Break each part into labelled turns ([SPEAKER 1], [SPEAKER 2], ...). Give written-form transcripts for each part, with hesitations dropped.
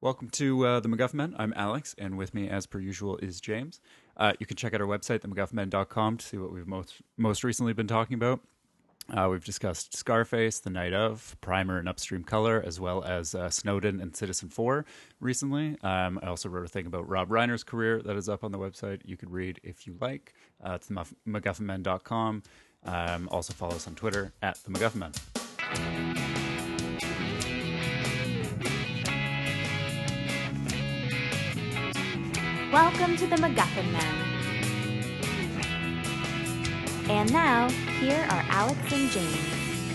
[SPEAKER 1] Welcome to the MacGuffin Men. I'm Alex, and with me, as per usual, is James. You can check out our website, themacguffinmen.com, to see what we've most recently been talking about. We've discussed Scarface, The Night of, Primer, and Upstream Color, as well as Snowden and Citizen 4 recently. I also wrote a thing about Rob Reiner's career that is up on the website. You could read if you like. It's themacguffinmen.com. Also follow us on Twitter at The MacGuffin Men.
[SPEAKER 2] Welcome to the MacGuffin Men. And now, here are Alex and James.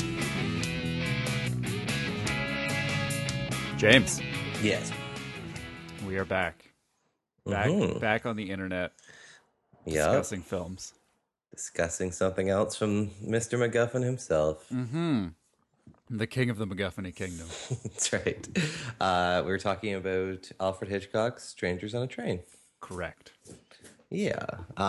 [SPEAKER 1] James,
[SPEAKER 3] Yes.
[SPEAKER 1] we are back. Back on the internet
[SPEAKER 3] Yep.
[SPEAKER 1] discussing films.
[SPEAKER 3] Discussing something else from Mr. MacGuffin himself.
[SPEAKER 1] The king of the MacGuffin Kingdom.
[SPEAKER 3] That's right. We were talking about Alfred Hitchcock's Strangers on a Train.
[SPEAKER 1] Correct.
[SPEAKER 3] Yeah.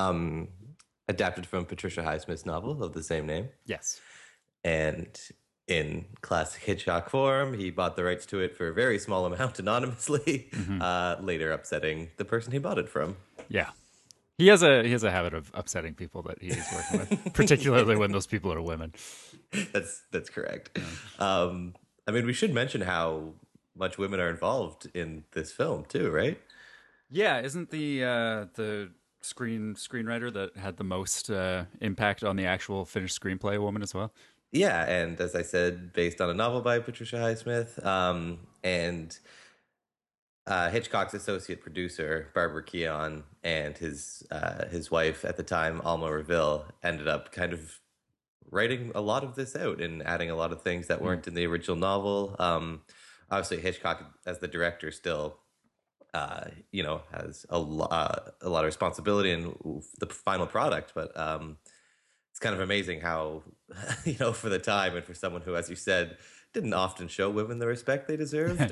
[SPEAKER 3] Adapted from Patricia Highsmith's novel of the same name.
[SPEAKER 1] Yes.
[SPEAKER 3] And in classic Hitchcock form, he bought the rights to it for a very small amount anonymously, later upsetting the person he bought it from.
[SPEAKER 1] Yeah. He has a habit of upsetting people that he's working with, particularly when those people are women.
[SPEAKER 3] That's correct. I mean, we should mention how much women are involved in this film too, right?
[SPEAKER 1] Yeah, isn't the screenwriter that had the most impact on the actual finished screenplay a woman as well?
[SPEAKER 3] Yeah, and as I said, based on a novel by Patricia Highsmith, and Hitchcock's associate producer Barbara Keon and his wife at the time, Alma Reville, ended up kind of writing a lot of this out and adding a lot of things that weren't in the original novel. Obviously, Hitchcock as the director still, has a lot of responsibility in the final product, but it's kind of amazing how, for the time and for someone who, as you said, didn't often show women the respect they deserved.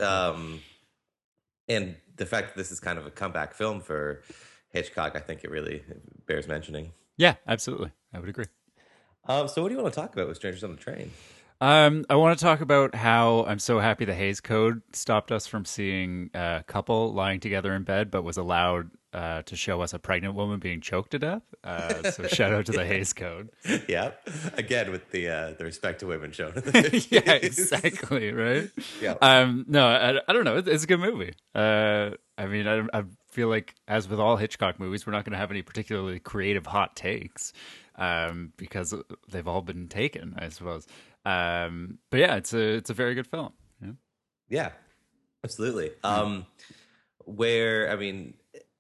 [SPEAKER 3] And the fact that this is kind of a comeback film for Hitchcock, I think it really bears mentioning.
[SPEAKER 1] Yeah, absolutely. I would agree.
[SPEAKER 3] So what do you want to talk about with Strangers on the Train?
[SPEAKER 1] I want to talk about how I'm so happy the Hays Code stopped us from seeing a couple lying together in bed, but was allowed to show us a pregnant woman being choked to death. So shout out to the Hays Code.
[SPEAKER 3] Yeah, again with the respect to women shown.
[SPEAKER 1] Yeah, exactly. Right.
[SPEAKER 3] Yeah.
[SPEAKER 1] No, I don't know. It's a good movie. I mean, I feel like, as with all Hitchcock movies, we're not going to have any particularly creative hot takes because they've all been taken, I suppose. But yeah, it's a very good film. Yeah,
[SPEAKER 3] Yeah, absolutely. Where I mean,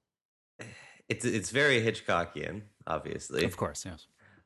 [SPEAKER 3] it's very Hitchcockian, obviously.
[SPEAKER 1] of course. Yes.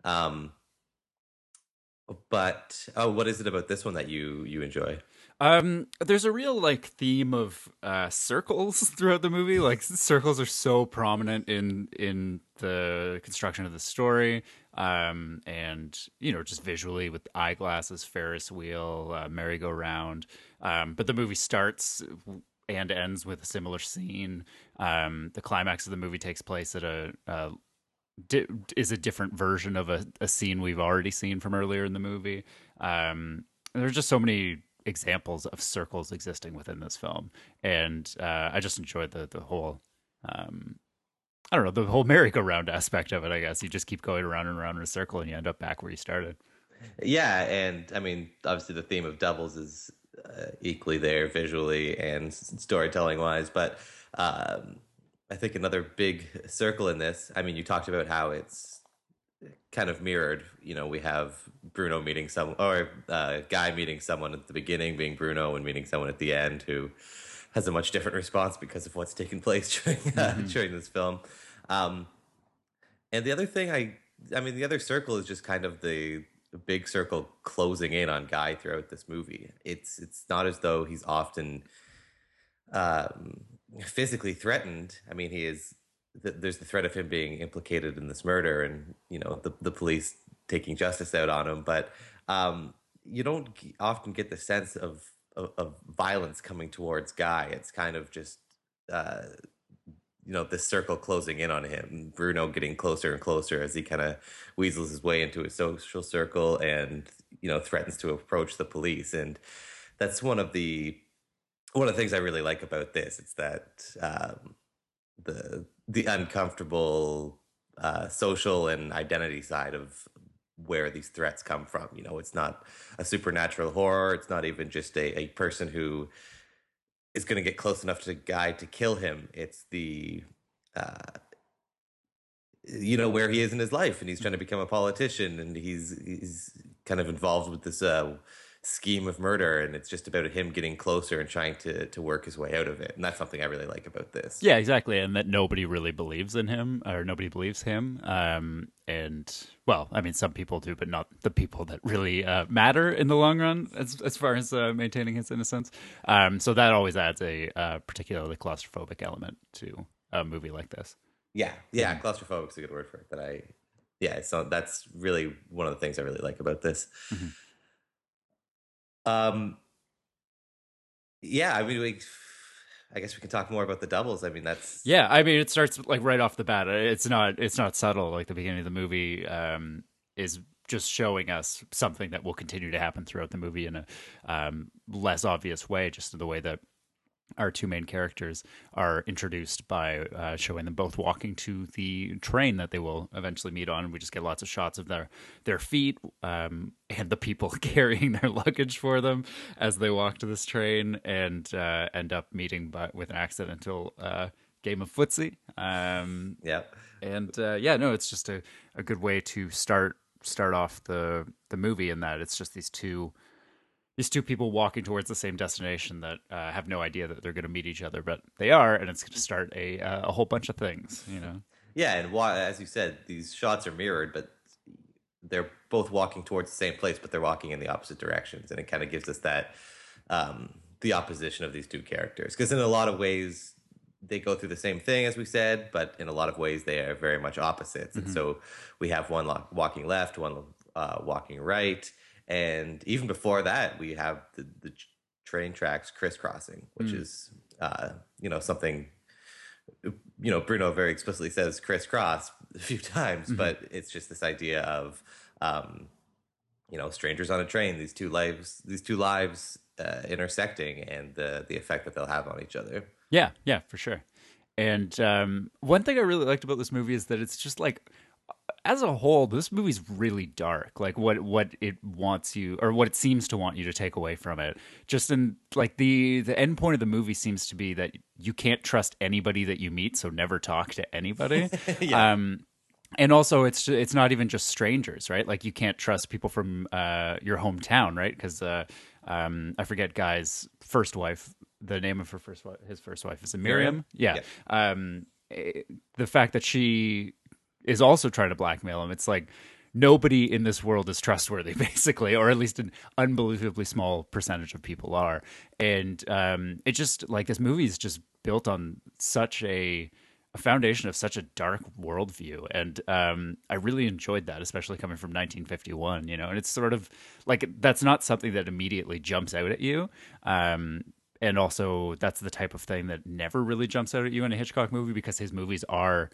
[SPEAKER 3] But what is it about this one that you enjoy?
[SPEAKER 1] There's a real theme of circles throughout the movie. Like, circles are so prominent in the construction of the story, and just visually with eyeglasses, Ferris wheel, merry-go-round. But the movie starts and ends with a similar scene. The climax of the movie takes place at is a different version of a scene we've already seen from earlier in the movie. There's just so many examples of circles existing within this film, and I just enjoyed the whole I don't know, the whole merry-go-round aspect of it. I guess you just keep going around and around in a circle and you end up back where you started.
[SPEAKER 3] Yeah, and I mean, obviously the theme of doubles is equally there visually and storytelling wise, but I think another big circle in this, I mean, you talked about how it's kind of mirrored. We have Bruno meeting Guy meeting someone at the beginning, being Bruno, and meeting someone at the end who has a much different response because of what's taking place during this film. And the other thing, I mean, the other circle is just kind of the big circle closing in on Guy throughout this movie. It's not as though he's often physically threatened. I mean, he is. There's the threat of him being implicated in this murder, and the police taking justice out on him. But you don't often get the sense of violence coming towards Guy. It's kind of just this circle closing in on him. Bruno getting closer and closer as he kind of weasels his way into his social circle and threatens to approach the police. And that's one of the one of the things I really like about this is that the uncomfortable social and identity side of where these threats come from. You know, it's not a supernatural horror. It's not even just a person who is going to get close enough to the guy to kill him. It's the uh, you know, where he is in his life, and he's trying to become a politician, and he's kind of involved with this scheme of murder, and it's just about him getting closer and trying to work his way out of it. And that's something I really like about this.
[SPEAKER 1] Yeah, exactly, and that nobody really believes in him, or nobody believes him. And well, I mean, some people do, but not the people that really matter in the long run, as far as maintaining his innocence. So that always adds a particularly claustrophobic element to a movie like this.
[SPEAKER 3] Yeah, claustrophobic is a good word for it. So that's really one of the things I really like about this.
[SPEAKER 1] Mm-hmm.
[SPEAKER 3] Um, yeah, I mean, I guess we can talk more about the doubles. I mean, that's
[SPEAKER 1] Yeah, I mean, it starts like right off the bat. It's not subtle. Like the beginning of the movie is just showing us something that will continue to happen throughout the movie in a less obvious way, just in the way that our two main characters are introduced by showing them both walking to the train that they will eventually meet on. We just get lots of shots of their feet and the people carrying their luggage for them as they walk to this train, and end up meeting with an accidental game of footsie.
[SPEAKER 3] yeah.
[SPEAKER 1] And yeah, no, it's just a good way to start off the movie, in that it's just these two people walking towards the same destination that have no idea that they're going to meet each other, but they are, and it's going to start a whole bunch of things, you know.
[SPEAKER 3] Yeah, and as you said, these shots are mirrored, but they're both walking towards the same place, but they're walking in the opposite directions, and it kind of gives us that the opposition of these two characters, because in a lot of ways they go through the same thing, as we said, but in a lot of ways they are very much opposites. Mm-hmm. And so we have one walking left, one walking right. And even before that, we have the train tracks crisscrossing, which is, something, Bruno very explicitly says crisscross a few times, mm-hmm. but it's just this idea of, strangers on a train, these two lives intersecting, and the effect that they'll have on each other.
[SPEAKER 1] Yeah, for sure. And one thing I really liked about this movie is that it's just like, as a whole, this movie's really dark. Like what it wants you, or what it seems to want you to take away from it. Just in like the end point of the movie seems to be that you can't trust anybody that you meet, so never talk to anybody. Yeah. And also, it's not even just strangers, right? Like you can't trust people from your hometown, right? Because I forget Guy's first wife. The name of his first wife is Miriam. Yeah. The fact that she is also trying to blackmail him. It's like nobody in this world is trustworthy, basically, or at least an unbelievably small percentage of people are. And it just like this movie is just built on such a foundation of such a dark worldview, and I really enjoyed that, especially coming from 1951. You know, and it's sort of like that's not something that immediately jumps out at you. And also, that's the type of thing that never really jumps out at you in a Hitchcock movie, because his movies are.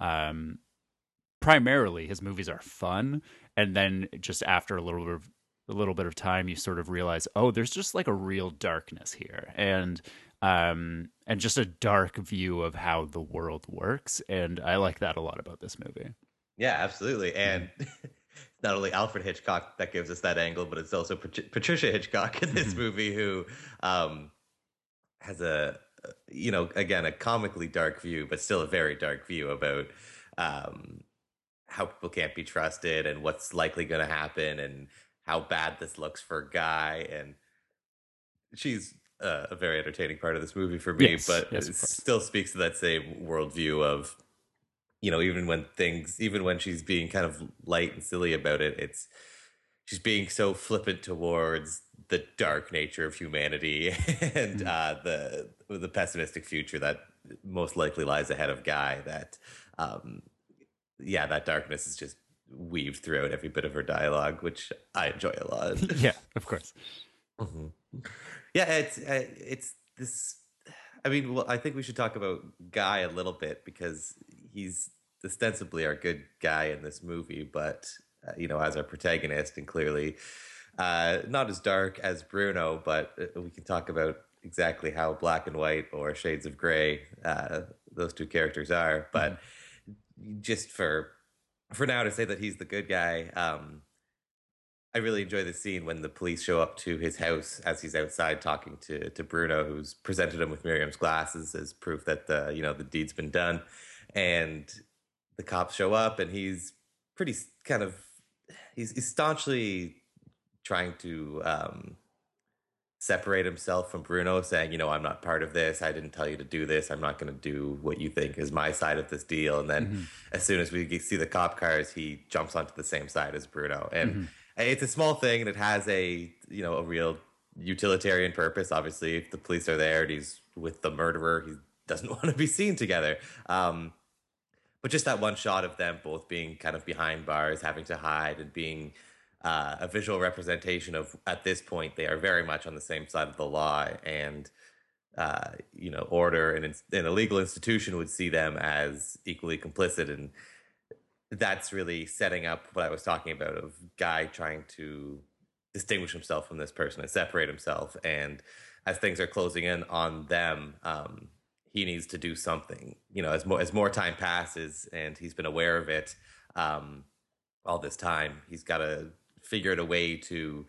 [SPEAKER 1] Primarily, his movies are fun, and then just after a little bit of time, you sort of realize, oh, there's just like a real darkness here, and just a dark view of how the world works, and I like that a lot about this movie.
[SPEAKER 3] Yeah, absolutely, and not only Alfred Hitchcock that gives us that angle, but it's also Patricia Hitchcock in this movie, who has again, a comically dark view, but still a very dark view about how people can't be trusted and what's likely going to happen and how bad this looks for Guy. And she's a very entertaining part of this movie for me, but it still speaks to that same worldview of, even when she's being kind of light and silly about it, she's being so flippant towards the dark nature of humanity and the pessimistic future that most likely lies ahead of Guy, that that darkness is just weaved throughout every bit of her dialogue, which I enjoy a lot.
[SPEAKER 1] Yeah, of course.
[SPEAKER 3] Mm-hmm. Yeah, it's this. I mean, well, I think we should talk about Guy a little bit, because he's ostensibly our good guy in this movie, but as our protagonist, and clearly not as dark as Bruno. But we can talk about exactly how black and white or shades of gray those two characters are.
[SPEAKER 1] Mm-hmm.
[SPEAKER 3] But just for now to say that he's the good guy, I really enjoy the scene when the police show up to his house as he's outside talking to Bruno, who's presented him with Miriam's glasses as proof that the deed's been done, and the cops show up, and he's pretty kind of he's staunchly trying to separate himself from Bruno, saying, I'm not part of this. I didn't tell you to do this. I'm not going to do what you think is my side of this deal. And then
[SPEAKER 1] Mm-hmm.
[SPEAKER 3] as soon as we see the cop cars, he jumps onto the same side as Bruno. And
[SPEAKER 1] Mm-hmm.
[SPEAKER 3] it's a small thing, and it has a real utilitarian purpose. Obviously, if the police are there and he's with the murderer, he doesn't want to be seen together. But just that one shot of them both being kind of behind bars, having to hide, and being a visual representation of, at this point, they are very much on the same side of the law, and order and a legal institution would see them as equally complicit, and that's really setting up what I was talking about of Guy trying to distinguish himself from this person and separate himself, and as things are closing in on them, he needs to do something. As more time passes, and he's been aware of it all this time, he's got to figure out a way to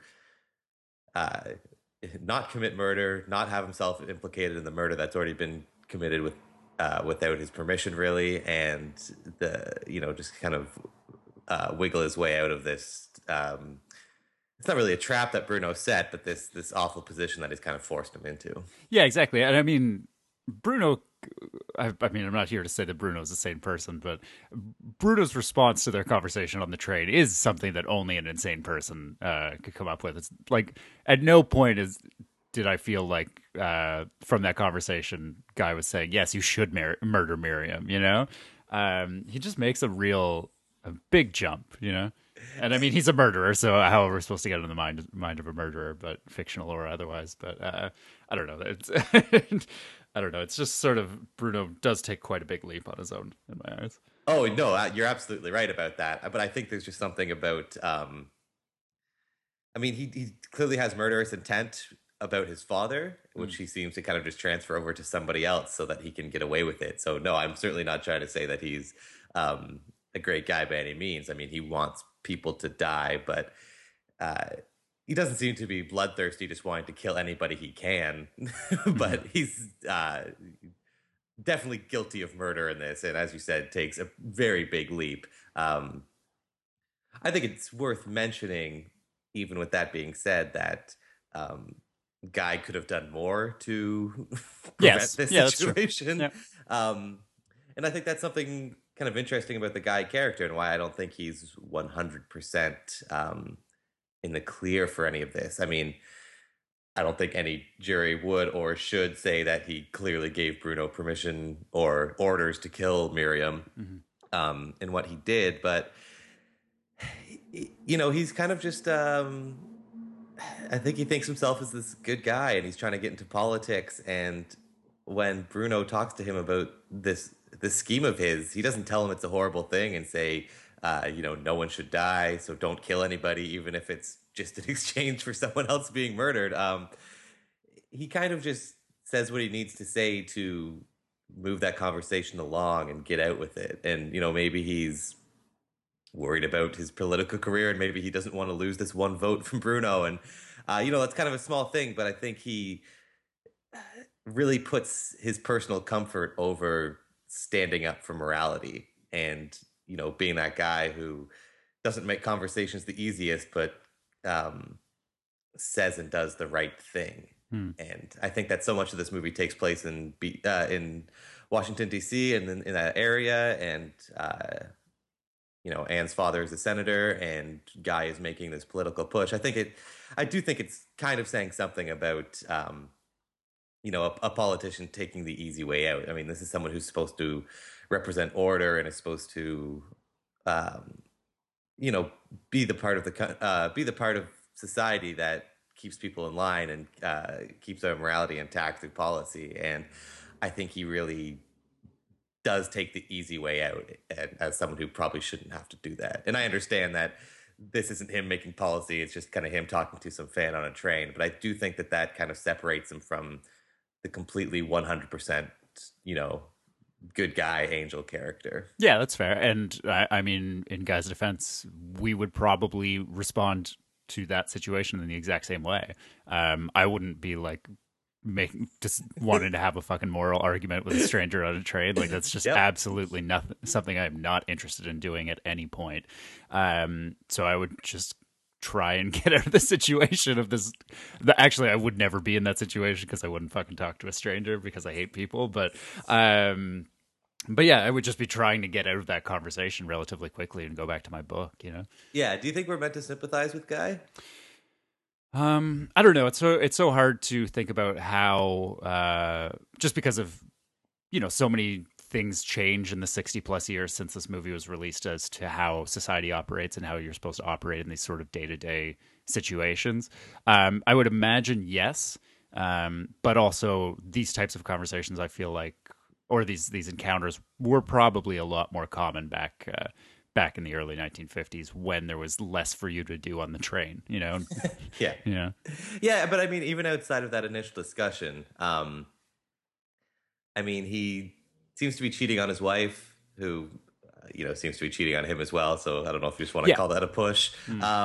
[SPEAKER 3] not commit murder, not have himself implicated in the murder that's already been committed without his permission, really, and just kind of wiggle his way out of this. It's not really a trap that Bruno set, but this awful position that he's kind of forced him into.
[SPEAKER 1] Yeah, exactly. And I mean, Bruno, I'm not here to say that Bruno's the same person, but Bruno's response to their conversation on the train is something that only an insane person could come up with. It's like, at no point did I feel like from that conversation, Guy was saying, yes, you should murder Miriam, He just makes a big jump, And I mean, he's a murderer, so how are we supposed to get in the mind of a murderer, but fictional or otherwise? But I don't know. I don't know. It's just sort of, Bruno does take quite a big leap on his own in my eyes.
[SPEAKER 3] Oh no, you're absolutely right about that. But I think there's just something about. He clearly has murderous intent about his father, which he seems to kind of just transfer over to somebody else so that he can get away with it. So no, I'm certainly not trying to say that he's a great guy by any means. I mean, he wants people to die, but he doesn't seem to be bloodthirsty, just wanting to kill anybody he can. But he's definitely guilty of murder in this, and as you said, takes a very big leap. I think it's worth mentioning, even with that being said, that Guy could have done more to prevent this situation.
[SPEAKER 1] Yeah.
[SPEAKER 3] And I think that's something kind of interesting about the Guy character, and why I don't think he's 100% in the clear for any of this. I mean, I don't think any jury would or should say that he clearly gave Bruno permission or orders to kill Miriam in what he did, but he's kind of just I think he thinks himself as this good guy, and he's trying to get into politics. And when Bruno talks to him about this scheme of his, he doesn't tell him it's a horrible thing and say, no one should die, so don't kill anybody, even if it's just in exchange for someone else being murdered. He kind of just says what he needs to say to move that conversation along and get out with it. And, maybe he's worried about his political career, and maybe he doesn't want to lose this one vote from Bruno. And, that's kind of a small thing, but I think he really puts his personal comfort over standing up for morality and, being that guy who doesn't make conversations the easiest, but says and does the right thing. And I think that so much of this movie takes place in Washington, D.C. and in that area. And, Anne's father is a senator, and Guy is making this political push. I do think it's kind of saying something about, a politician taking the easy way out. I mean, this is someone who's supposed to represent order and is supposed to, be the part of society that keeps people in line and keeps our morality intact through policy. And I think he really does take the easy way out, as someone who probably shouldn't have to do that. And I understand that this isn't him making policy, it's just kind of him talking to some fan on a train. But I do think that kind of separates him from the completely 100%, you know, good guy angel character.
[SPEAKER 1] Yeah, that's fair. And I mean, in Guy's defense, we would probably respond to that situation in the exact same way. I wouldn't be like making just wanting to have a fucking moral argument with a stranger on a train. Like that's just
[SPEAKER 3] Yep.
[SPEAKER 1] absolutely nothing. Something I'm not interested in doing at any point. So I would just try and get out of the situation of this. Actually, I would never be in that situation because I wouldn't fucking talk to a stranger because I hate people. But yeah, I would just be trying to get out of that conversation relatively quickly and go back to my book, you know?
[SPEAKER 3] Yeah. Do you think we're meant to sympathize with Guy?
[SPEAKER 1] I don't know. It's so hard to think about how just because of so many things change in the 60 plus years since this movie was released as to how society operates and how you're supposed to operate in these sort of day-to-day situations. I would imagine yes, but also these types of conversations I feel like or these encounters were probably a lot more common back in the early 1950s when there was less for you to do on the train, you know?
[SPEAKER 3] Yeah.
[SPEAKER 1] Yeah.
[SPEAKER 3] Yeah. But I mean, even outside of that initial discussion, I mean, he seems to be cheating on his wife, who, seems to be cheating on him as well. So I don't know if you just want to
[SPEAKER 1] Yeah.
[SPEAKER 3] call that a push.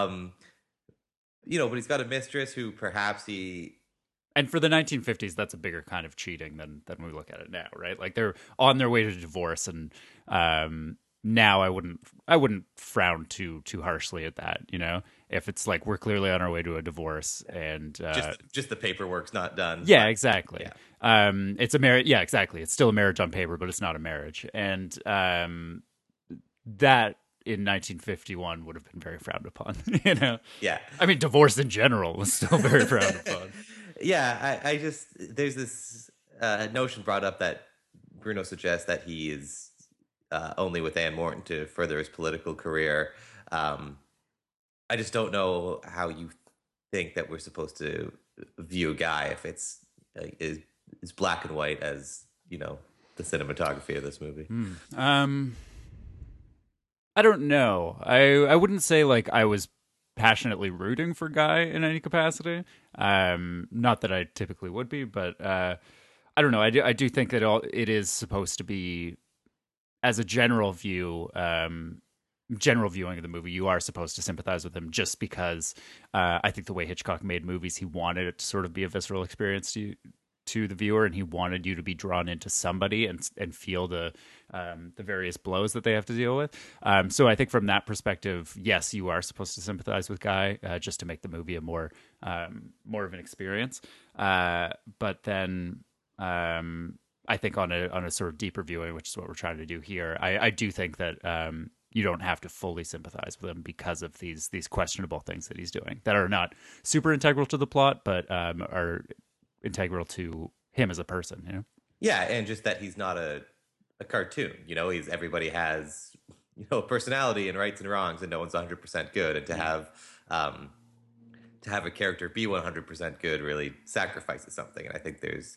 [SPEAKER 3] But he's got a mistress who perhaps he.
[SPEAKER 1] And for the 1950s, that's a bigger kind of cheating than we look at it now, right? Like they're on their way to divorce, and now I wouldn't frown too harshly at that, you know. If it's like we're clearly on our way to a divorce, and
[SPEAKER 3] Just the paperwork's not done.
[SPEAKER 1] yeah,
[SPEAKER 3] but-
[SPEAKER 1] exactly.
[SPEAKER 3] Yeah.
[SPEAKER 1] It's a marriage. Yeah, exactly. It's still a marriage on paper, but it's not a marriage, and that in 1951 would have been very frowned upon. You know.
[SPEAKER 3] Yeah.
[SPEAKER 1] I mean, divorce in general was still very frowned upon.
[SPEAKER 3] Yeah, I just there's this notion brought up that Bruno suggests that he is only with Anne Morton to further his political career. I just don't know how you think that we're supposed to view Guy if it's is black and white as the cinematography of this movie.
[SPEAKER 1] I don't know. I wouldn't say like I was passionately rooting for Guy in any capacity. Not that I typically would be, but I don't know. I do think that it is supposed to be as a general view. General viewing of the movie, you are supposed to sympathize with him just because I think the way Hitchcock made movies, he wanted it to sort of be a visceral experience to the viewer, and he wanted you to be drawn into somebody and feel the various blows that they have to deal with. So I think from that perspective, yes, you are supposed to sympathize with Guy just to make the movie a more of an experience. But then I think on a sort of deeper viewing, which is what we're trying to do here, I do think that you don't have to fully sympathize with him because of these questionable things that he's doing that are not super integral to the plot, but are integral to him as a person, you know?
[SPEAKER 3] Yeah, and just that he's not a cartoon. Everybody has a personality and rights and wrongs, and no one's 100% good. And to have a character be 100% good really sacrifices something. And I think there's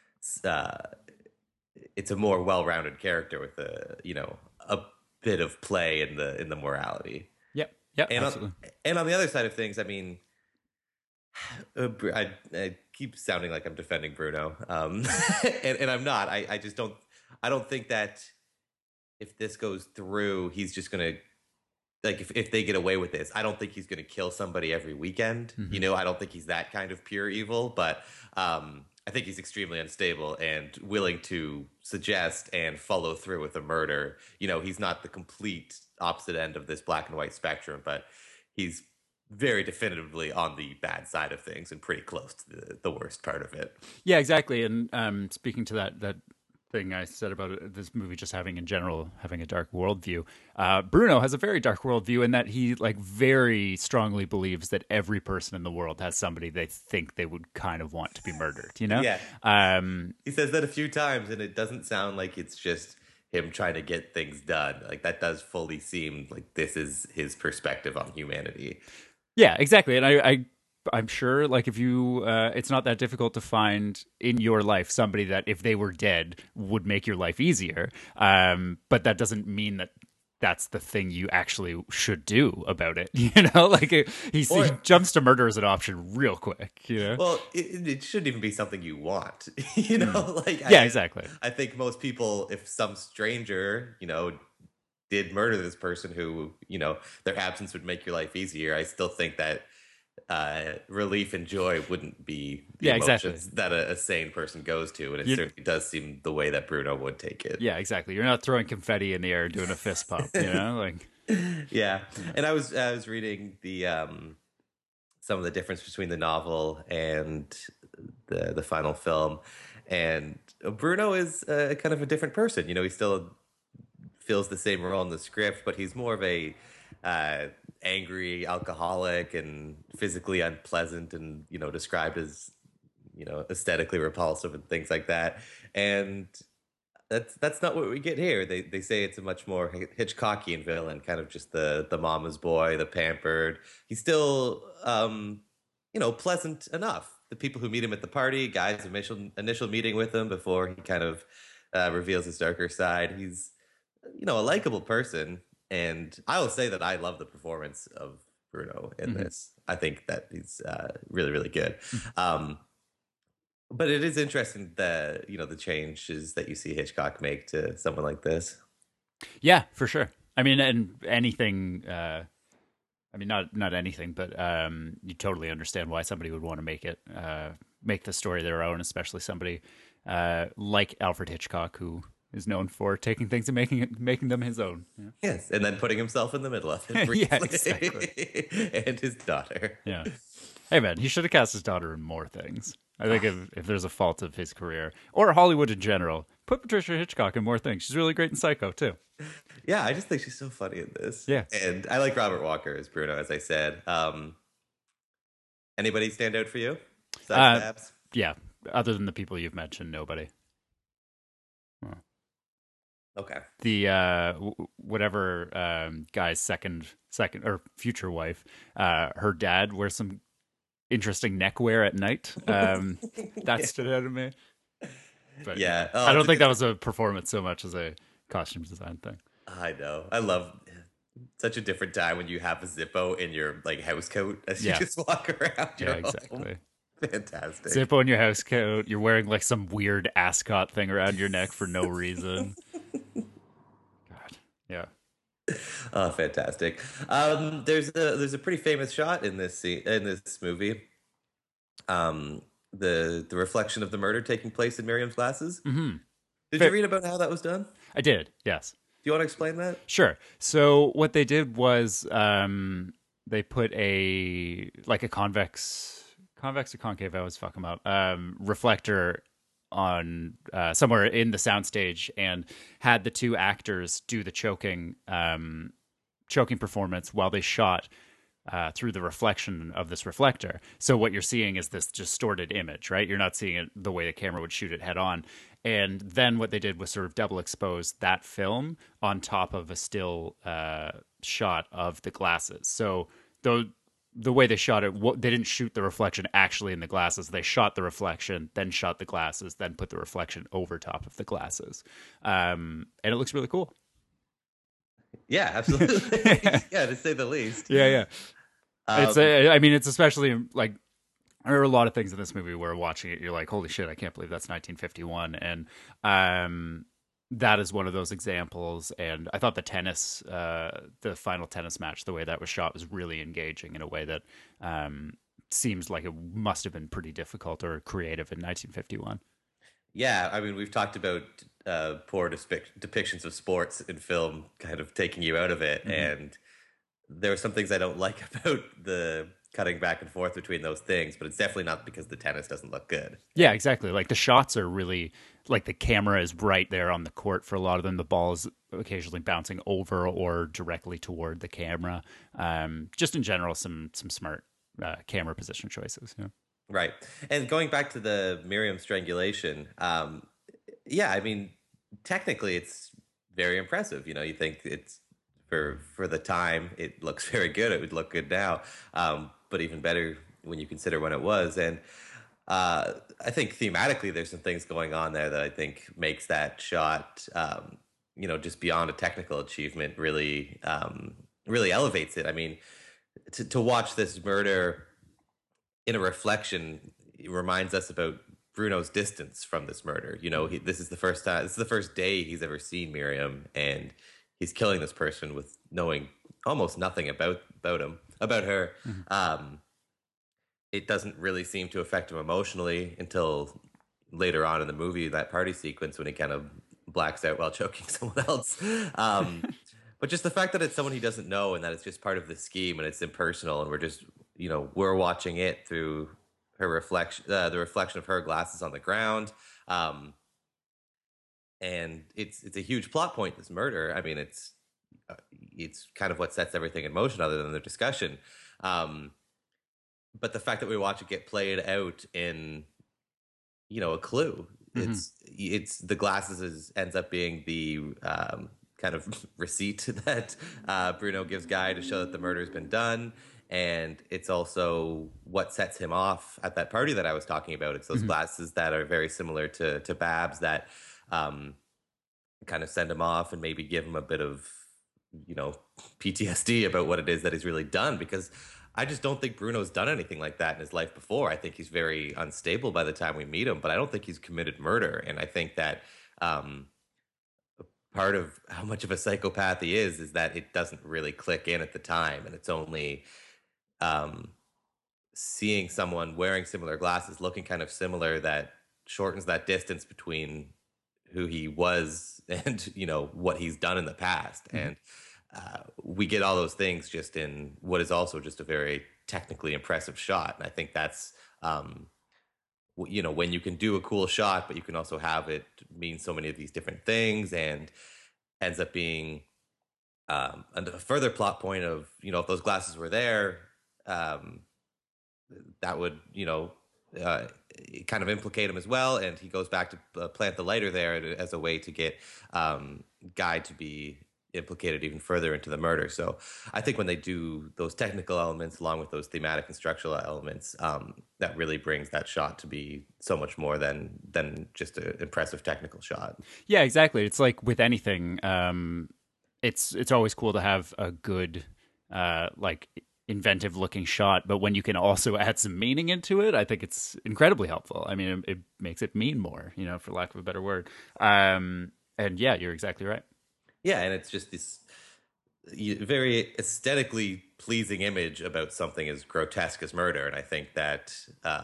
[SPEAKER 3] it's a more well-rounded character with a bit of play in the morality.
[SPEAKER 1] Yep,
[SPEAKER 3] And
[SPEAKER 1] absolutely.
[SPEAKER 3] on the other side of things, I mean, I keep sounding like I'm defending Bruno, and I'm not. I just don't. I don't think that if this goes through, he's just gonna like if they get away with this. I don't think he's gonna kill somebody every weekend.
[SPEAKER 1] Mm-hmm.
[SPEAKER 3] I don't think he's that kind of pure evil, but I think he's extremely unstable and willing to suggest and follow through with a murder. He's not the complete opposite end of this black and white spectrum, but he's very definitively on the bad side of things and pretty close to the worst part of it.
[SPEAKER 1] Yeah, exactly. And speaking to that thing I said about this movie just having in general having a dark worldview, Bruno has a very dark worldview in that he like very strongly believes that every person in the world has somebody they think they would kind of want to be murdered, you know?
[SPEAKER 3] Yeah. He says that a few times, and it doesn't sound like it's just him trying to get things done. Like that does fully seem like this is his perspective on humanity.
[SPEAKER 1] Yeah, exactly. And I'm sure, like, if you, it's not that difficult to find in your life somebody that, if they were dead, would make your life easier. But that doesn't mean that that's the thing you actually should do about it. You know, like he
[SPEAKER 3] Or
[SPEAKER 1] jumps to murder as an option real quick. You know,
[SPEAKER 3] well, it shouldn't even be something you want. Like
[SPEAKER 1] yeah, exactly.
[SPEAKER 3] I think most people, if some stranger, did murder this person who, their absence would make your life easier, I still think that relief and joy wouldn't be the
[SPEAKER 1] Yeah,
[SPEAKER 3] emotions
[SPEAKER 1] exactly.
[SPEAKER 3] that a sane person goes to, and it
[SPEAKER 1] You,
[SPEAKER 3] certainly does seem the way that Bruno would take it.
[SPEAKER 1] yeah, exactly. You're not throwing confetti in the air doing a fist pump. You know, like
[SPEAKER 3] Yeah, and I was reading the some of the difference between the novel and the final film, and Bruno is kind of a different person. He still feels the same role in the script, but he's more of a uh, angry alcoholic and physically unpleasant, and described as aesthetically repulsive and things like that. And that's not what we get here. They say it's a much more Hitchcockian villain, kind of just the mama's boy, the pampered. He's still pleasant enough. The people who meet him at the party, guys' initial meeting with him before he kind of reveals his darker side. He's a likable person, and I will say that I love the performance of Bruno in
[SPEAKER 1] mhm.
[SPEAKER 3] this. I think that he's really, really good. Um, but it is interesting the changes that you see Hitchcock make to someone like this.
[SPEAKER 1] Yeah, for sure. I mean, and anything. I mean, not anything, but you totally understand why somebody would want to make the story their own, especially somebody like Alfred Hitchcock, who is known for taking things and making them his own. Yeah,
[SPEAKER 3] Yes, and then putting himself in the middle of it
[SPEAKER 1] yeah,
[SPEAKER 3] briefly,
[SPEAKER 1] exactly.
[SPEAKER 3] and his daughter.
[SPEAKER 1] Yeah. Hey man, he should have cast his daughter in more things. I think if there's a fault of his career or Hollywood in general, put Patricia Hitchcock in more things. She's really great in Psycho too.
[SPEAKER 3] Yeah, I just think she's so funny in this,
[SPEAKER 1] Yeah.
[SPEAKER 3] and I like Robert Walker as Bruno, as I said. Anybody stand out for you besides
[SPEAKER 1] Uh,
[SPEAKER 3] Babs?
[SPEAKER 1] yeah. Other than the people you've mentioned, nobody. Huh.
[SPEAKER 3] Okay.
[SPEAKER 1] The whatever guy's second or future wife, her dad wears some interesting neckwear at night. That stood out to me. But
[SPEAKER 3] Yeah.
[SPEAKER 1] I
[SPEAKER 3] Oh,
[SPEAKER 1] don't think that was a performance so much as a costume design thing.
[SPEAKER 3] I know. I love such a different time when you have a Zippo in your like house coat as you
[SPEAKER 1] Yeah.
[SPEAKER 3] just walk around
[SPEAKER 1] Yeah,
[SPEAKER 3] your home.
[SPEAKER 1] exactly.
[SPEAKER 3] Fantastic.
[SPEAKER 1] Zippo in your house coat. You're wearing like some weird ascot thing around your neck for no reason. God. Yeah.
[SPEAKER 3] Oh, fantastic. There's a pretty famous shot in this in this movie. The reflection of the murder taking place in Miriam's glasses.
[SPEAKER 1] Hmm.
[SPEAKER 3] Did you read about how that was done?
[SPEAKER 1] I did. Yes.
[SPEAKER 3] Do you want to explain that?
[SPEAKER 1] Sure. So what they did was they put a convex or concave, I always fuck them up, reflector on somewhere in the soundstage and had the two actors do the choking performance while they shot through the reflection of this reflector. So what you're seeing is this distorted image, right? You're not seeing it the way the camera would shoot it head on. And then what they did was sort of double expose that film on top of a still shot of the glasses. So the way they shot it, they didn't shoot the reflection actually in the glasses. They shot the reflection, then shot the glasses, then put the reflection over top of the glasses. And it looks really cool.
[SPEAKER 3] Yeah, absolutely. Yeah, to say the least.
[SPEAKER 1] Yeah, yeah. It's
[SPEAKER 3] Um,
[SPEAKER 1] I mean, it's especially like there are a lot of things in this movie where watching it, you're like, holy shit, I can't believe that's 1951. And that is one of those examples. And I thought the final tennis match, the way that was shot was really engaging in a way that seems like it must have been pretty difficult or creative in 1951.
[SPEAKER 3] Yeah, I mean, we've talked about poor depictions of sports in film kind of taking you out of it.
[SPEAKER 1] Mm-hmm.
[SPEAKER 3] And there are some things I don't like about the cutting back and forth between those things, but it's definitely not because the tennis doesn't look good.
[SPEAKER 1] Yeah, exactly. Like the shots are really like the camera is right there on the court for a lot of them. The ball is occasionally bouncing over or directly toward the camera. Just in general, some smart camera position choices. Yeah.
[SPEAKER 3] Right. And going back to the Miriam strangulation, yeah, I mean, technically it's very impressive. You think it's for the time, it looks very good. It would look good now, but even better when you consider when it was. And I think thematically, there's some things going on there that I think makes that shot, just beyond a technical achievement, really, really elevates it. I mean, to watch this murder in a reflection, it reminds us about Bruno's distance from this murder. This is the first time, this is the first day he's ever seen Miriam, and he's killing this person with knowing almost nothing about her. It doesn't really seem to affect him emotionally until later on in the movie, that party sequence when he kind of blacks out while choking someone else. But just the fact that it's someone he doesn't know and that it's just part of the scheme and it's impersonal, and we're just, we're watching it through her reflection, the reflection of her glasses on the ground. And it's a huge plot point, this murder. I mean, it's kind of what sets everything in motion other than the discussion. But the fact that we watch it get played out in, a clue, it's the glasses ends up being the kind of receipt that Bruno gives Guy to show that the murder's been done. And it's also what sets him off at that party that I was talking about. It's those glasses that are very similar to Babs that kind of send him off and maybe give him a bit of, PTSD about what it is that he's really done. Because I just don't think Bruno's done anything like that in his life before. I think he's very unstable by the time we meet him, but I don't think he's committed murder. And I think that part of how much of a psychopath he is that it doesn't really click in at the time. And it's only seeing someone wearing similar glasses, looking kind of similar, that shortens that distance between who he was and, what he's done in the past. And we get all those things just in what is also just a very technically impressive shot. And I think that's, when you can do a cool shot, but you can also have it mean so many of these different things, and ends up being a further plot point of, if those glasses were there, that would, kind of implicate him as well. And he goes back to plant the lighter there as a way to get Guy to be implicated even further into the murder. So I think when they do those technical elements along with those thematic and structural elements, that really brings that shot to be so much more than just an impressive technical shot.
[SPEAKER 1] Yeah, exactly. It's like with anything, it's always cool to have a good inventive looking shot, but when you can also add some meaning into it, I think it's incredibly helpful. I mean, it makes it mean more, for lack of a better word. And yeah, you're exactly right.
[SPEAKER 3] Yeah, and it's just this very aesthetically pleasing image about something as grotesque as murder. And I think that,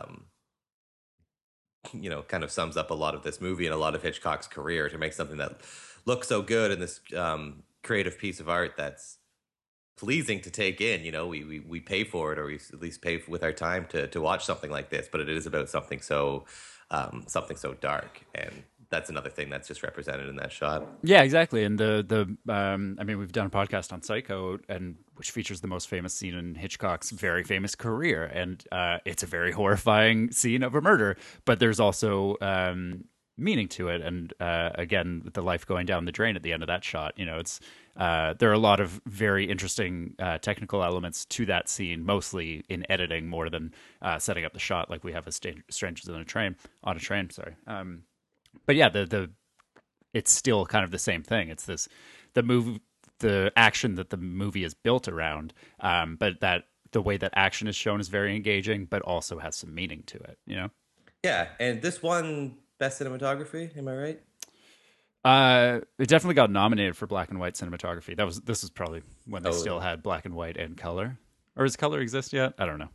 [SPEAKER 3] kind of sums up a lot of this movie and a lot of Hitchcock's career, to make something that looks so good in this creative piece of art that's pleasing to take in. We pay for it, or we at least pay with our time to watch something like this, but it is about something so dark. And that's another thing that's just represented in that shot.
[SPEAKER 1] Yeah, exactly. And I mean, we've done a podcast on Psycho, and which features the most famous scene in Hitchcock's very famous career, and it's a very horrifying scene of a murder, but there's also meaning to it. And again, with the life going down the drain at the end of that shot, it's there are a lot of very interesting technical elements to that scene, mostly in editing more than setting up the shot, like we have a Strangers on a Train. Sorry. But yeah, it's still kind of the same thing. It's the action that the movie is built around, but that the way that action is shown is very engaging, but also has some meaning to it.
[SPEAKER 3] Yeah, and this won Best Cinematography. Am I right?
[SPEAKER 1] It definitely got nominated for black and white cinematography. This was probably when they still had black and white and color, or does color exist yet? I don't know.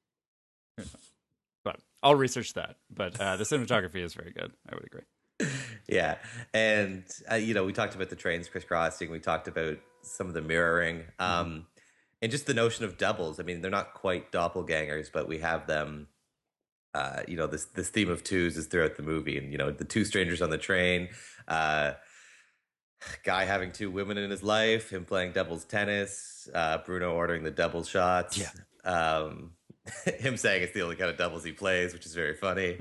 [SPEAKER 1] But I'll research that. But the cinematography is very good. I would agree.
[SPEAKER 3] Yeah, and we talked about the trains crisscrossing. We talked about some of the mirroring, and just the notion of doubles. I mean, they're not quite doppelgangers, but we have them. This theme of twos is throughout the movie, and the two strangers on the train, Guy having two women in his life, him playing doubles tennis, Bruno ordering the double shots.
[SPEAKER 1] Yeah.
[SPEAKER 3] Him saying it's the only kind of doubles he plays, which is very funny.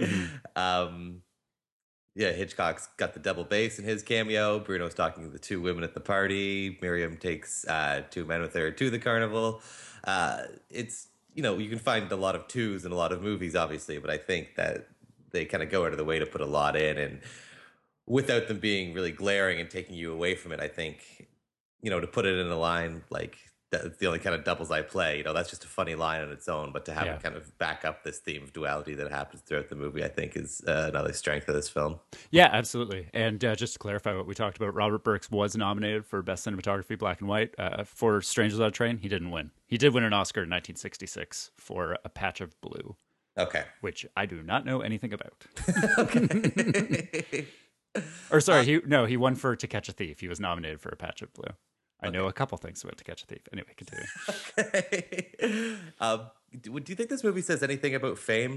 [SPEAKER 3] Yeah, Hitchcock's got the double bass in his cameo. Bruno's talking to the two women at the party. Miriam takes two men with her to the carnival. It's, you can find a lot of twos in a lot of movies, obviously, but I think that they kind of go out of the way to put a lot in. And without them being really glaring and taking you away from it. I think, to put it in a line like that's the only kind of doubles I play. That's just a funny line on its own, but to have
[SPEAKER 1] Yeah.
[SPEAKER 3] it kind of back up this theme of duality that happens throughout the movie, I think is another strength of this film.
[SPEAKER 1] Yeah, absolutely. And just to clarify what we talked about, Robert Burks was nominated for Best Cinematography, Black and White, for Strangers on a Train. He didn't win. He did win an Oscar in 1966 for A Patch of Blue,
[SPEAKER 3] Okay.
[SPEAKER 1] which I do not know anything about.
[SPEAKER 3] Okay.
[SPEAKER 1] Or sorry, he won for To Catch a Thief. He was nominated for A Patch of Blue. I know a couple things about To Catch a Thief. Anyway, continue.
[SPEAKER 3] Okay. Do you think this movie says anything about fame?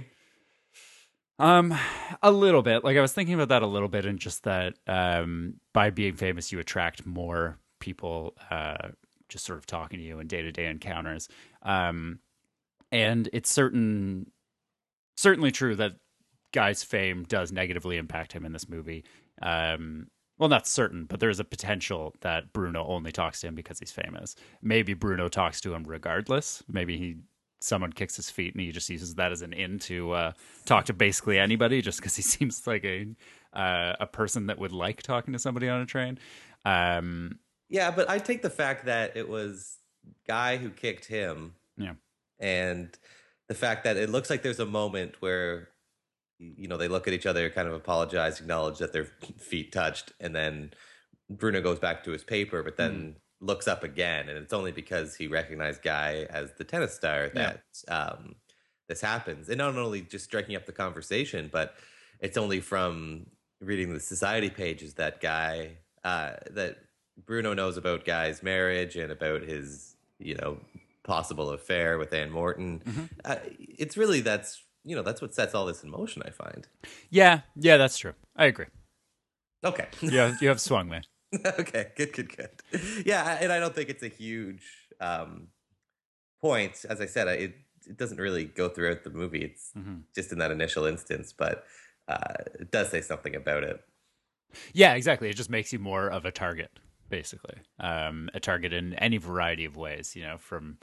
[SPEAKER 1] A little bit. Like I was thinking about that a little bit, and just that by being famous, you attract more people just sort of talking to you in day-to-day encounters. And it's certainly true that Guy's fame does negatively impact him in this movie. Well, not certain, but there's a potential that Bruno only talks to him because he's famous. Maybe Bruno talks to him regardless. Maybe someone kicks his feet and he just uses that as an in to talk to basically anybody, just because he seems like a person that would like talking to somebody on a train.
[SPEAKER 3] Yeah, but I take the fact that it was Guy who kicked him,
[SPEAKER 1] Yeah.
[SPEAKER 3] and the fact that it looks like there's a moment where they look at each other, kind of apologize, acknowledge that their feet touched, and then Bruno goes back to his paper, but then looks up again, and it's only because he recognized Guy as the tennis star that this happens. And not only just striking up the conversation, but it's only from reading the society pages that that Bruno knows about Guy's marriage and about his possible affair with Anne Morton. It's really that's what sets all this in motion, I find.
[SPEAKER 1] Yeah, that's true. I agree.
[SPEAKER 3] Okay.
[SPEAKER 1] Yeah, you have swung me.
[SPEAKER 3] Okay, good. Yeah, and I don't think it's a huge point. As I said, it doesn't really go throughout the movie. It's just in that initial instance, but it does say something about it.
[SPEAKER 1] Yeah, exactly. It just makes you more of a target, basically. A target in any variety of ways, from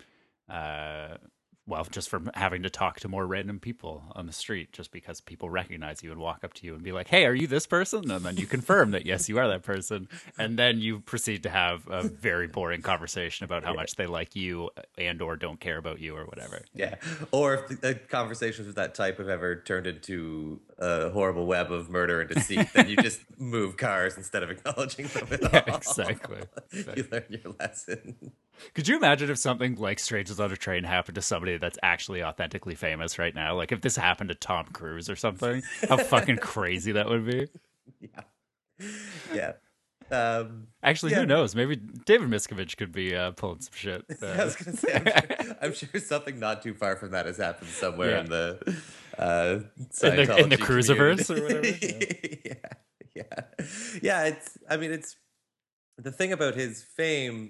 [SPEAKER 1] just from having to talk to more random people on the street, just because people recognize you and walk up to you and be like, hey, are you this person? And then you confirm that, yes, you are that person. And then you proceed to have a very boring conversation about how much they like you and or don't care about you or whatever.
[SPEAKER 3] Yeah. Or if the conversations of that type have ever turned into a horrible web of murder and deceit, then you just move cars instead of acknowledging them at all.
[SPEAKER 1] Exactly.
[SPEAKER 3] You learn your lesson.
[SPEAKER 1] Could you imagine if something like Strangers on a Train happened to somebody that's actually authentically famous right now? Like if this happened to Tom Cruise or something, how fucking crazy that would be.
[SPEAKER 3] Yeah.
[SPEAKER 1] Actually, who knows? Maybe David Miscavige could be pulling some shit.
[SPEAKER 3] I was going to say, I'm sure something not too far from that has happened somewhere in the
[SPEAKER 1] in the Cruiserverse or whatever.
[SPEAKER 3] Yeah. It's the thing about his fame.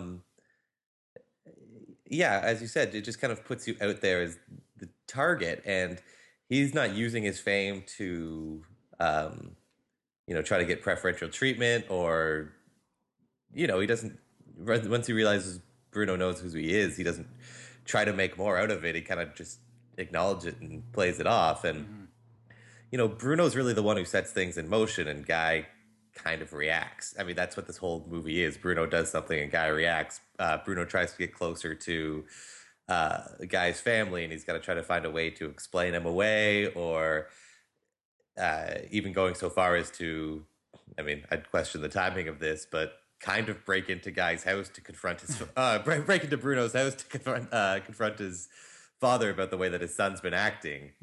[SPEAKER 3] As you said, it just kind of puts you out there as the target, and he's not using his fame to, try to get preferential treatment, or, he doesn't. Once he realizes Bruno knows who he is, he doesn't try to make more out of it. He kind of just acknowledges it and plays it off, and Bruno's really the one who sets things in motion, and Guy kind of reacts. I mean, that's what this whole movie is. Bruno does something and Guy reacts. Bruno tries to get closer to Guy's family, and he's got to try to find a way to explain him away, or even going so far as to, I'd question the timing of this, but kind of break into Guy's house to confront his break into Bruno's house to confront his father about the way that his son's been acting.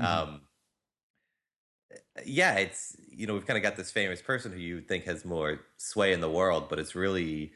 [SPEAKER 3] It's we've kind of got this famous person who you think has more sway in the world, but it's really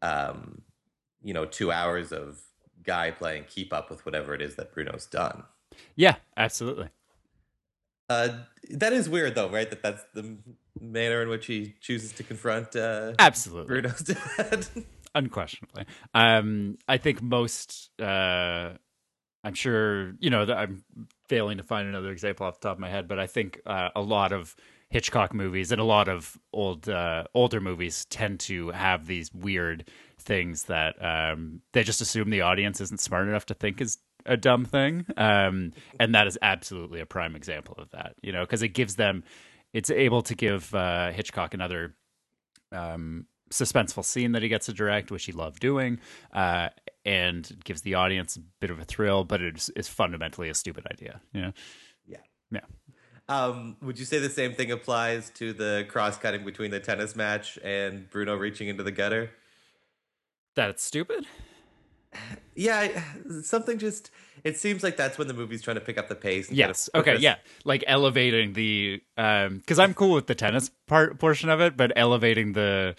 [SPEAKER 3] 2 hours of Guy playing keep up with whatever it is that Bruno's done.
[SPEAKER 1] Yeah, absolutely.
[SPEAKER 3] That is weird though, right? That's the manner in which he chooses to confront
[SPEAKER 1] absolutely
[SPEAKER 3] Bruno's dad.
[SPEAKER 1] Unquestionably. I think most I'm sure, I'm failing to find another example off the top of my head, but I think a lot of Hitchcock movies and a lot of older movies tend to have these weird things that they just assume the audience isn't smart enough to think is a dumb thing. And that is absolutely a prime example of that, because it gives them it's able to give Hitchcock another suspenseful scene that he gets to direct, which he loved doing, and gives the audience a bit of a thrill, but it's fundamentally a stupid idea. You know?
[SPEAKER 3] Yeah.
[SPEAKER 1] Yeah.
[SPEAKER 3] Would you say the same thing applies to the cross-cutting between the tennis match and Bruno reaching into the gutter?
[SPEAKER 1] That's stupid?
[SPEAKER 3] Yeah, something just... It seems like that's when the movie's trying to pick up the pace. And
[SPEAKER 1] Yes.
[SPEAKER 3] kind of
[SPEAKER 1] Okay. Yeah. Like elevating the because I'm cool with the tennis portion of it, but elevating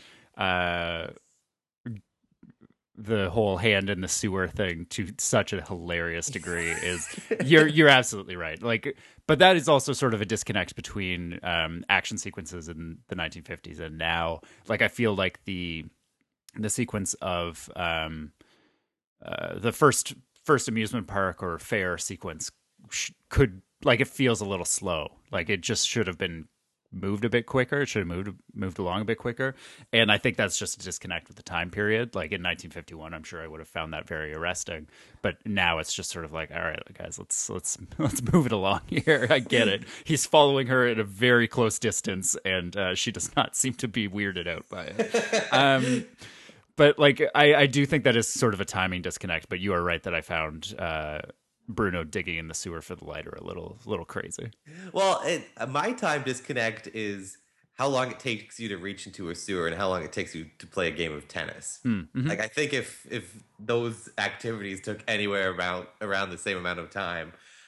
[SPEAKER 1] the whole hand in the sewer thing to such a hilarious degree is you're absolutely right. Like, but that is also sort of a disconnect between action sequences in the 1950s and now. Like, I feel like the sequence of the first amusement park or fair sequence could, like, it feels a little slow. Like, it just should have been moved a bit quicker. It should have moved along a bit quicker. And I think that's just a disconnect with the time period. Like in 1951, I'm sure I would have found that very arresting. But now it's just sort of like, all right, guys, let's move it along here. I get it. He's following her at a very close distance, and she does not seem to be weirded out by it. But like, I do think that is sort of a timing disconnect. But you are right that I found Bruno digging in the sewer for the lighter a little crazy.
[SPEAKER 3] Well, my time disconnect is how long it takes you to reach into a sewer and how long it takes you to play a game of tennis.
[SPEAKER 1] Mm-hmm.
[SPEAKER 3] Like, I think if those activities took anywhere around the same amount of time,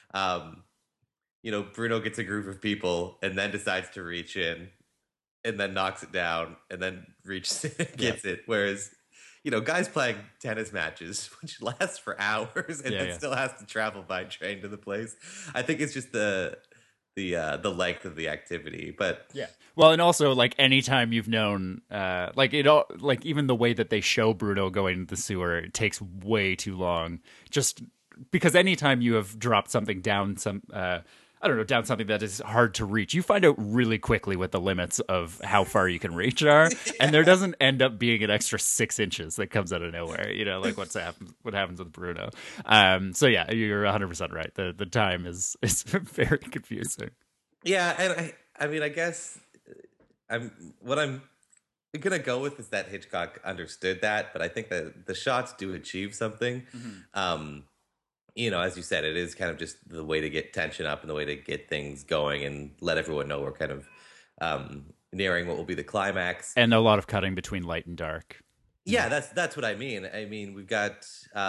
[SPEAKER 3] Bruno gets a group of people and then decides to reach in and then knocks it down and then gets it. Whereas, guys playing tennis matches, which lasts for hours and then still has to travel by train to the place. I think it's just the length of the activity. But
[SPEAKER 1] yeah. Well, and also, like, anytime you've known, even the way that they show Bruno going to the sewer, it takes way too long. Just because anytime you have dropped something down down something that is hard to reach, you find out really quickly what the limits of how far you can reach are, and there doesn't end up being an extra 6 inches that comes out of nowhere. Like what happens with Bruno. So yeah, you're 100% right. The time is very confusing.
[SPEAKER 3] Yeah, and I guess I'm gonna go with is that Hitchcock understood that, but I think that the shots do achieve something. Mm-hmm. As you said, it is kind of just the way to get tension up and the way to get things going and let everyone know we're kind of nearing what will be the climax.
[SPEAKER 1] And a lot of cutting between light and dark.
[SPEAKER 3] Yeah, that's what I mean. I mean, we've got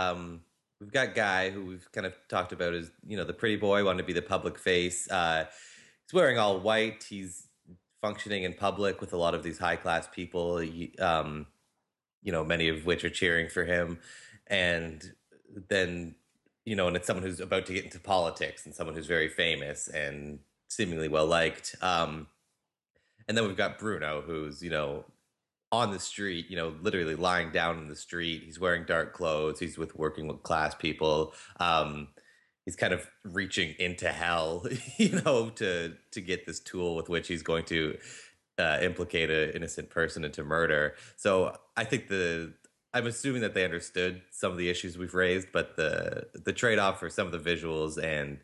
[SPEAKER 3] Guy, who we've kind of talked about as, the pretty boy, wanted to be the public face. He's wearing all white. He's functioning in public with a lot of these high class people, many of which are cheering for him. And then, and it's someone who's about to get into politics and someone who's very famous and seemingly well liked. And then we've got Bruno, who's, on the street, literally lying down in the street. He's wearing dark clothes. He's working with class people. He's kind of reaching into hell, to get this tool with which he's going to implicate an innocent person into murder. So I think I'm assuming that they understood some of the issues we've raised, but the trade-off for some of the visuals and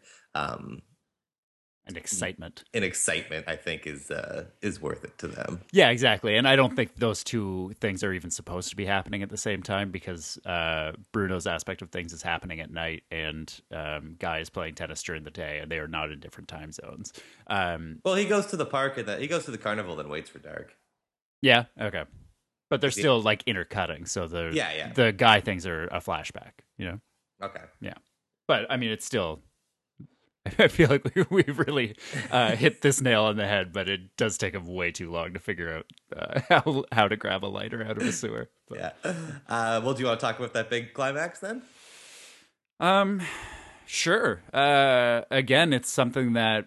[SPEAKER 1] excitement,
[SPEAKER 3] I think is worth it to them.
[SPEAKER 1] Yeah, exactly. And I don't think those two things are even supposed to be happening at the same time, because Bruno's aspect of things is happening at night, and Guy is playing tennis during the day, and they are not in different time zones.
[SPEAKER 3] Well, he goes to the park and he goes to the carnival, then waits for dark.
[SPEAKER 1] Yeah. Okay. But they're still like intercutting, so the Guy things are a flashback,
[SPEAKER 3] Okay.
[SPEAKER 1] Yeah. But I mean, it's still, I feel like we've really hit this nail on the head, but it does take them way too long to figure out how to grab a lighter out of a sewer. But.
[SPEAKER 3] Yeah. Well, do you want to talk about that big climax then?
[SPEAKER 1] Sure. Again, it's something that,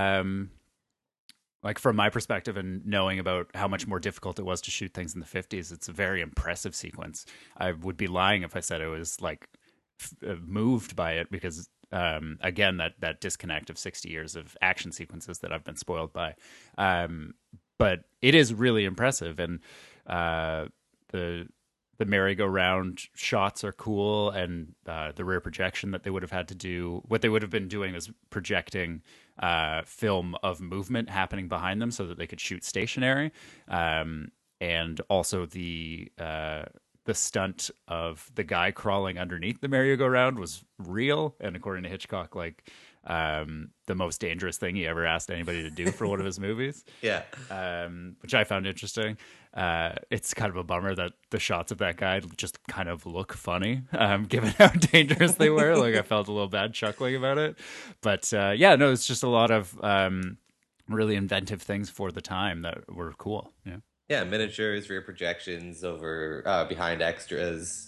[SPEAKER 1] like, from my perspective and knowing about how much more difficult it was to shoot things in the 50s, it's a very impressive sequence. I would be lying if I said I was like moved by it, because again, that disconnect of 60 years of action sequences that I've been spoiled by. But it is really impressive, and the the merry-go-round shots are cool, and the rear projection that they would have had to do, what they would have been doing is projecting film of movement happening behind them so that they could shoot stationary. And also the stunt of the guy crawling underneath the merry-go-round was real, and according to Hitchcock, like the most dangerous thing he ever asked anybody to do for one of his movies.
[SPEAKER 3] Yeah.
[SPEAKER 1] Which I found interesting. It's kind of a bummer that the shots of that guy just kind of look funny, given how dangerous they were. Like, I felt a little bad chuckling about it. But yeah, no, it's just a lot of really inventive things for the time that were cool. Yeah.
[SPEAKER 3] Yeah, miniatures, rear projections over behind extras.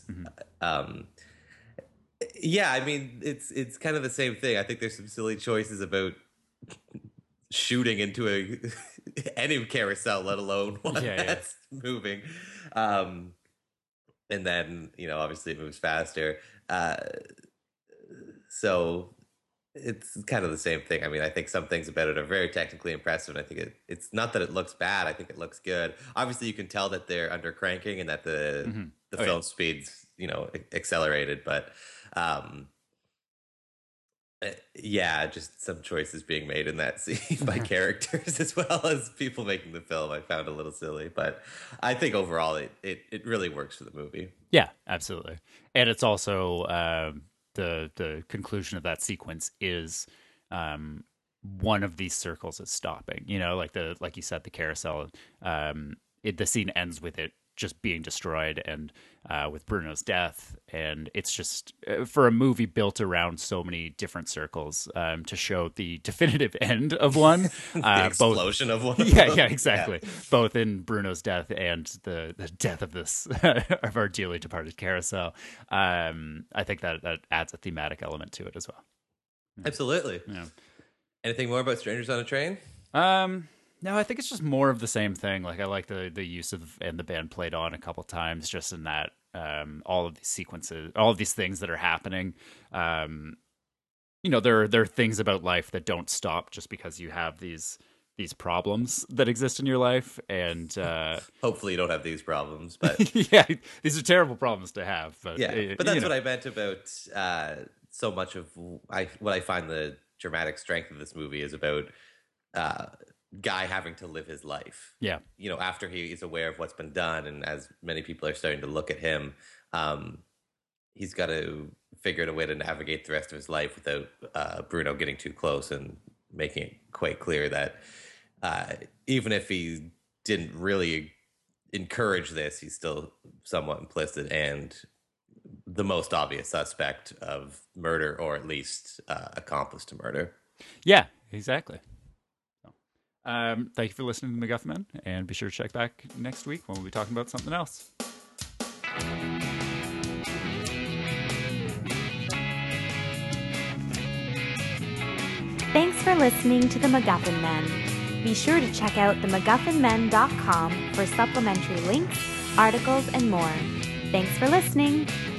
[SPEAKER 3] Yeah, I mean, it's kind of the same thing. I think there's some silly choices about shooting into any carousel, let alone one that's moving. And then, obviously it moves faster. So it's kind of the same thing. I mean, I think some things about it are very technically impressive, and I think it's not that it looks bad. I think it looks good. Obviously, you can tell that they're under cranking and that the film speed's accelerated, but yeah, just some choices being made in that scene by characters as well as people making the film I found a little silly, but I think overall it really works for the movie.
[SPEAKER 1] Yeah, absolutely. And it's also the conclusion of that sequence is one of these circles is stopping. Like you said, the carousel. The scene ends with it just being destroyed, and with Bruno's death, and it's just for a movie built around so many different circles to show the definitive end of one,
[SPEAKER 3] the explosion of one.
[SPEAKER 1] Yeah, exactly. Yeah. Both in Bruno's death and the death of this of our dearly departed carousel. I think that adds a thematic element to it as well.
[SPEAKER 3] Absolutely.
[SPEAKER 1] Yeah.
[SPEAKER 3] Anything more about Strangers on a Train?
[SPEAKER 1] No, I think it's just more of the same thing. Like, I like the use of, and the band played on a couple times just in that, all of these sequences, all of these things that are happening. There are things about life that don't stop just because you have these problems that exist in your life. And
[SPEAKER 3] hopefully you don't have these problems, but
[SPEAKER 1] yeah, these are terrible problems to have. But
[SPEAKER 3] yeah, but that's what I meant about so much of what I find the dramatic strength of this movie is about Guy having to live his life.
[SPEAKER 1] Yeah.
[SPEAKER 3] After he is aware of what's been done, and as many people are starting to look at him, he's got to figure out a way to navigate the rest of his life without Bruno getting too close and making it quite clear that even if he didn't really encourage this, he's still somewhat implicit and the most obvious suspect of murder, or at least accomplice to murder.
[SPEAKER 1] Yeah, exactly. Thank you for listening to MacGuffin Men, and be sure to check back next week when we'll be talking about something else.
[SPEAKER 2] Thanks for listening to the MacGuffin Men. Be sure to check out themacguffinmen.com for supplementary links, articles, and more. Thanks for listening.